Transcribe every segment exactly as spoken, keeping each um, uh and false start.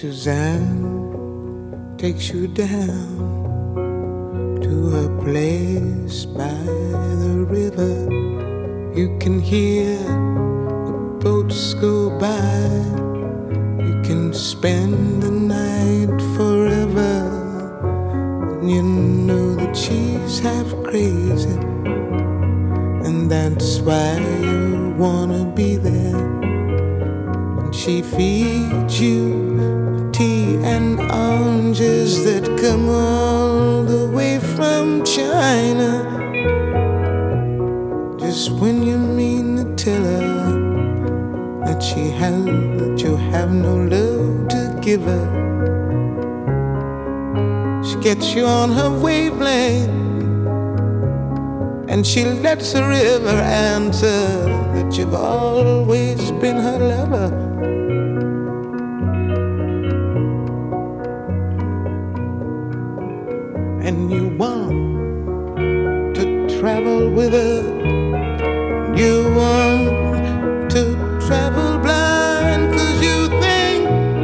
Suzanne takes you down to her place by the river. You can hear the boats go by. You can spend the night forever. And you know that she's half crazy, and that's why you wanna be there. And she feeds you tea and oranges that come all the way from China. Just when you mean to tell her that she has, that you have no love to give her, she gets you on her wavelength, and she lets the river answer that you've always been her lover. And you want to travel with her. You want to travel blind, 'cause you think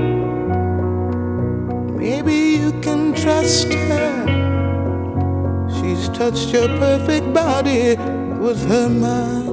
maybe you can trust her. She's touched your perfect body with her mind.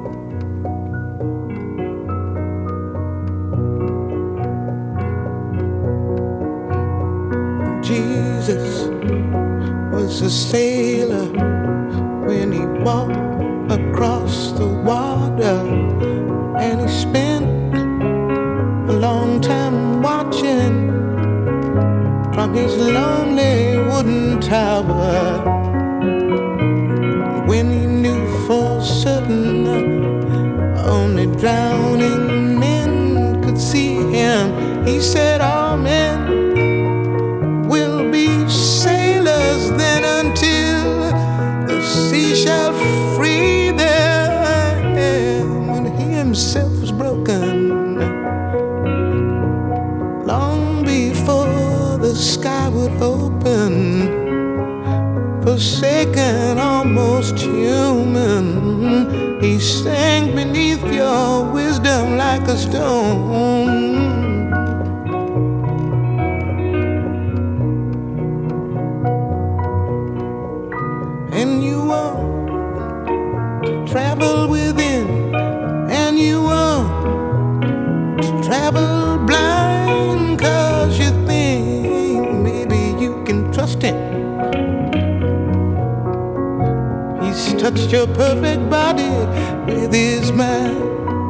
Jesus was a sailor when he walked across the water, and he spent a long time watching from his lonely wooden tower. When he knew for certain only drowning men could see him, he said all men will be sailors then, until the sea shall free them. When he himself was broken, long before the sky would open, forsaken, almost human, he sank beneath your wisdom like a stone. And you want to travel within, and you want to travel blind, 'cause you think maybe you can trust him. He's touched your perfect body with his mind.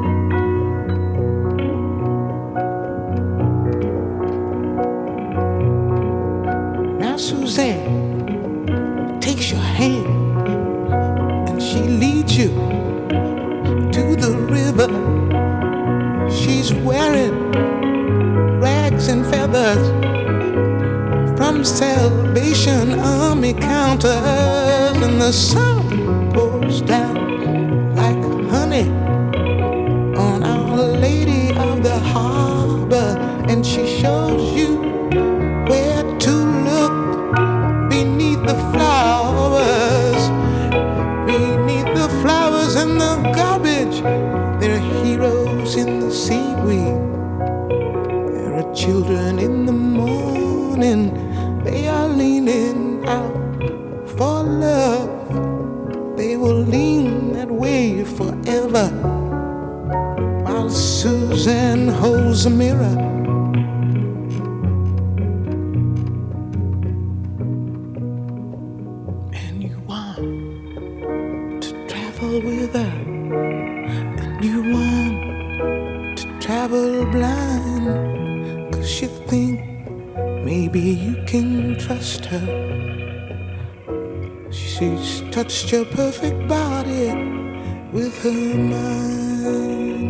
Now Suzanne takes your hand, and she leads you to the river. She's wearing rags and feathers from Salvation Army counters, and the sun pours down like honey on Our Lady of the Harbor, and she shows you where to look beneath the flowers. Beneath the flowers and the garbage, there are heroes in the seaweed. There are children in the morning, they are leaning out for love. They will lean that way forever, while Suzanne holds a mirror. And you want to travel with her, and you want to travel blind, 'cause you think maybe you can trust her. She's touched your perfect body with her mind.